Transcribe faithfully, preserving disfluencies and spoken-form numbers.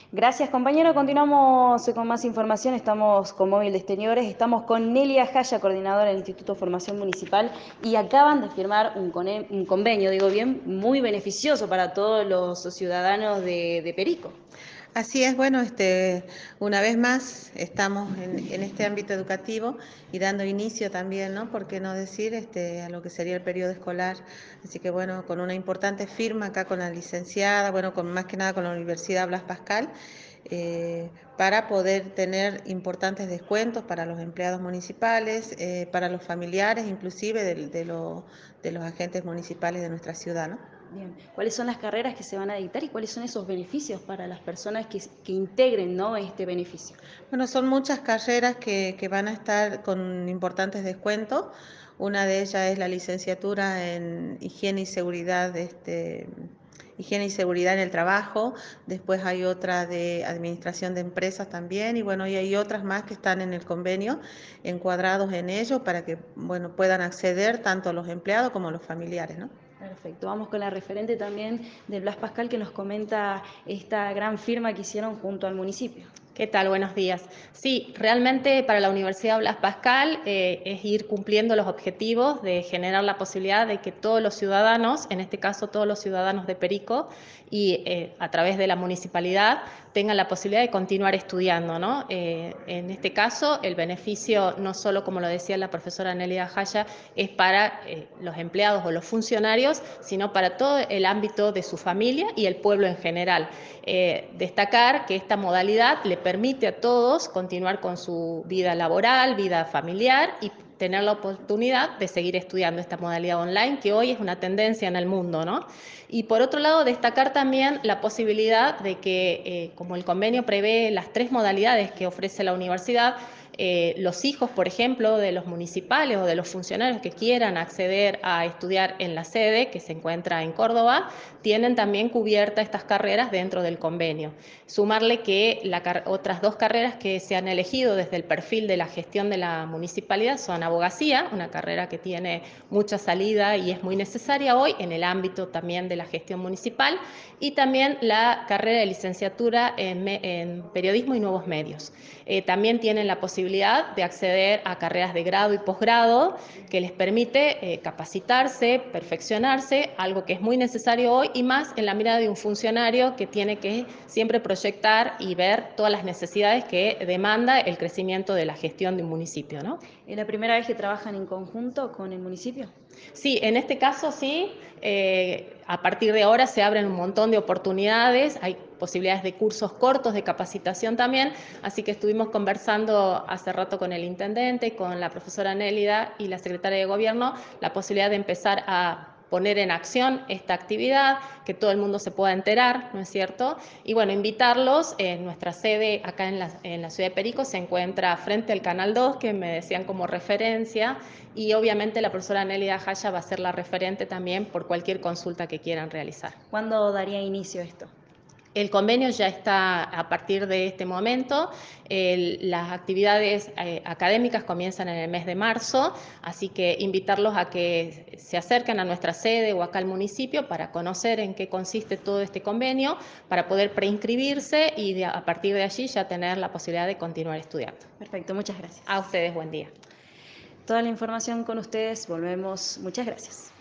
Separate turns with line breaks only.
Gracias, compañero. Continuamos con más información. Estamos con Móvil de Exteriores. Estamos con Nelia Jaya, coordinadora del Instituto de Formación Municipal, y acaban de firmar un, cone- un convenio, digo bien, muy beneficioso para todos los ciudadanos de, de Perico.
Así es, bueno, este, una vez más estamos en, en este ámbito educativo y dando inicio también, ¿no? ¿Por qué no decir este, a lo que sería el periodo escolar? Así que bueno, con una importante firma acá con la licenciada, bueno, con más que nada con la Universidad Blas Pascal, eh, para poder tener importantes descuentos para los empleados municipales, eh, para los familiares, inclusive de, de, lo- de los agentes municipales de nuestra ciudad, ¿no?
Bien, ¿cuáles son las carreras que se van a dictar y cuáles son esos beneficios para las personas que, que integren, ¿no?, este beneficio?
Bueno, son muchas carreras que, que van a estar con importantes descuentos. Una de ellas es la licenciatura en higiene y seguridad, este, higiene y seguridad en el trabajo. Después hay otra de administración de empresas también. Y bueno, y hay otras más que están en el convenio, encuadrados en ello para que, bueno, puedan acceder tanto los empleados como los familiares, ¿no?
Perfecto, vamos con la referente también de Blas Pascal, que nos comenta esta gran firma que hicieron junto al municipio.
¿Qué tal? Buenos días. Sí, realmente para la Universidad Blas Pascal eh, es ir cumpliendo los objetivos de generar la posibilidad de que todos los ciudadanos, en este caso todos los ciudadanos de Perico, y eh, a través de la municipalidad, tengan la posibilidad de continuar estudiando, ¿no? Eh, en este caso, el beneficio, no solo como lo decía la profesora Nelia Jaya, es para eh, los empleados o los funcionarios, sino para todo el ámbito de su familia y el pueblo en general. Eh, destacar que esta modalidad le permite a todos continuar con su vida laboral, vida familiar y tener la oportunidad de seguir estudiando esta modalidad online, que hoy es una tendencia en el mundo, ¿no? Y por otro lado, destacar también la posibilidad de que, eh, como el convenio prevé las tres modalidades que ofrece la universidad, eh, los hijos, por ejemplo, de los municipales o de los funcionarios que quieran acceder a estudiar en la sede, que se encuentra en Córdoba, tienen también cubiertas estas carreras dentro del convenio. Sumarle que la, otras dos carreras que se han elegido desde el perfil de la gestión de la municipalidad son abogacía, una carrera que tiene mucha salida y es muy necesaria hoy en el ámbito también de la gestión municipal, y también la carrera de licenciatura en, en periodismo y nuevos medios. Eh, también tienen la posibilidad de acceder a carreras de grado y posgrado que les permite eh, capacitarse, perfeccionarse, algo que es muy necesario hoy y más en la mirada de un funcionario que tiene que siempre proyectar y ver todas las necesidades que demanda el crecimiento de la gestión de un municipio, ¿no?
¿Es la primera vez que trabajan en conjunto con el municipio?
Sí, en este caso sí. Eh, a partir de ahora se abren un montón de oportunidades, hay posibilidades de cursos cortos de capacitación también, así que estuvimos conversando hace rato con el intendente, con la profesora Nélida y la secretaria de Gobierno, la posibilidad de empezar a poner en acción esta actividad, que todo el mundo se pueda enterar, ¿no es cierto? Y bueno, invitarlos, en nuestra sede acá en la, en la ciudad de Perico se encuentra frente al Canal dos, que me decían como referencia, y obviamente la profesora Nélida Jaya va a ser la referente también por cualquier consulta que quieran realizar.
¿Cuándo daría inicio esto?
El convenio ya está a partir de este momento. El, las actividades eh, académicas comienzan en el mes de marzo, así que invitarlos a que se acerquen a nuestra sede o acá al municipio para conocer en qué consiste todo este convenio, para poder preinscribirse y de, a partir de allí ya tener la posibilidad de continuar estudiando.
Perfecto, muchas gracias.
A ustedes, buen día.
Toda la información con ustedes, volvemos. Muchas gracias.